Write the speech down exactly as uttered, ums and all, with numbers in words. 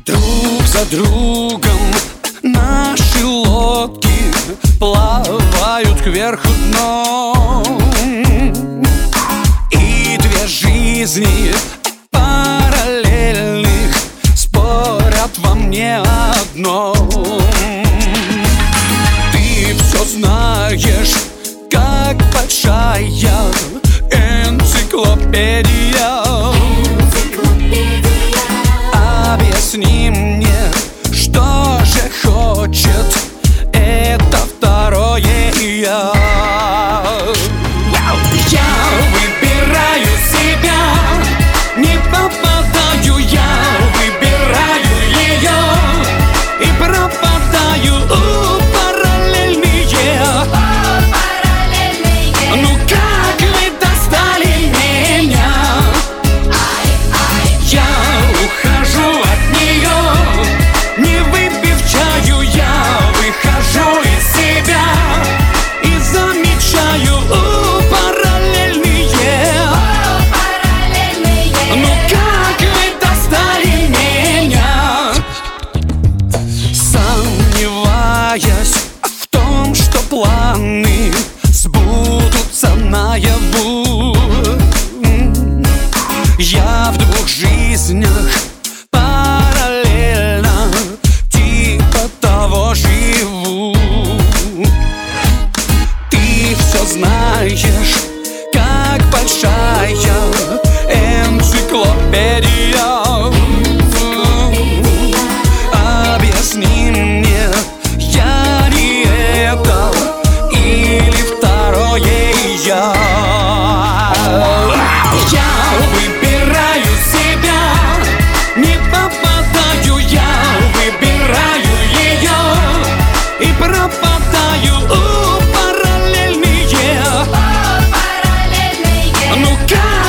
Друг за другом наши лодки плавают кверху дном, и две жизни параллельных спорят во мне одном. Ты все знаешь, как большая энциклопедия. Объясни мне, что же хочет это второе я. Я выбираю себя, не попадаю, я выбираю ее и пропадаю у параллельные. Ну как вы достали меня? Я ухожу от нее, не выпив чаю, я выхожу из себя и замечаю у параллельные. Ну как вы достали меня? Сомневаясь в том, что планы сбудутся наяву, я в двух жизнях параллельно типа того живу. Ты все знаешь, как большая энциклопедия. Объясни мне, я не это или второе я. Я выбираю себя, не попадаю, я выбираю ее и пропадаю у параллельные. Ну как